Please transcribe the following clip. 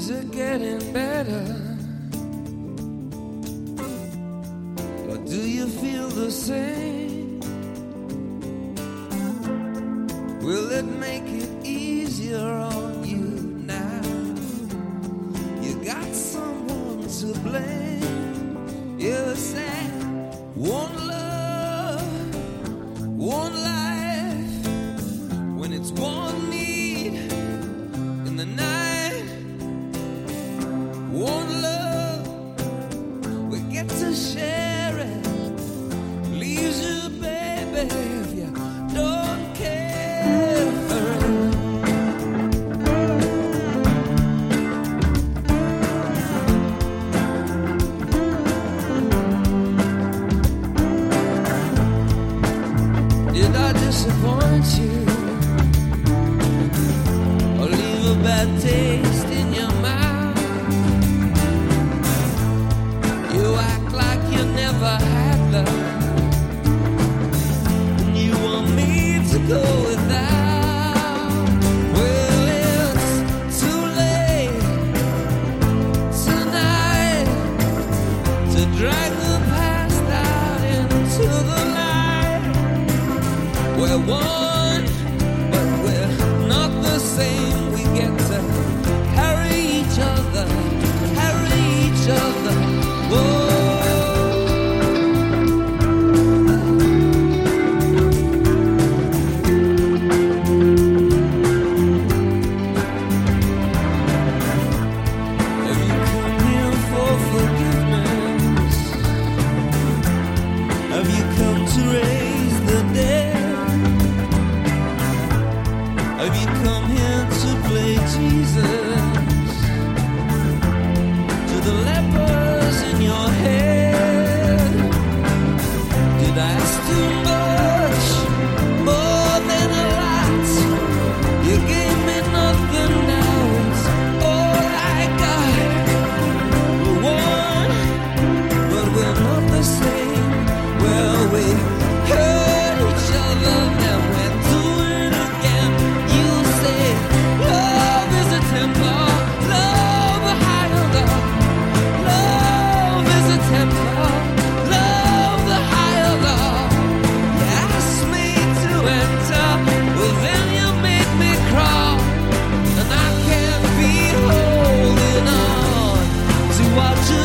Is it getting better? Or do you feel the same? Will it make it easier on you now? You got someone to blame. You say one love, one life, when it's one need in the night. One love, we get to share it. Leaves you, baby, if you don't care for it. Did I disappoint you? Or leave a bad taste in your mouth? You act like you never had love, and you want me to go without. Well, it's too late tonight to drag the past out into the night. We're one, but we're not the same. We get to carry each other, carry each other. Whoa. Have you come here for forgiveness? Have you come to raise the dead? Have you come here to play Jesus to the lepers in your head? Did I ask too much, more than a lot? You gave me nothing, now it's all I got. We're one, but we're not the same. Well, we hurt each other, now we're doing it again. You say love is a temple, love a higher love. Love is a temple, love the higher love. You asked me to enter, well then you make me crawl, and I can't be holding on to what you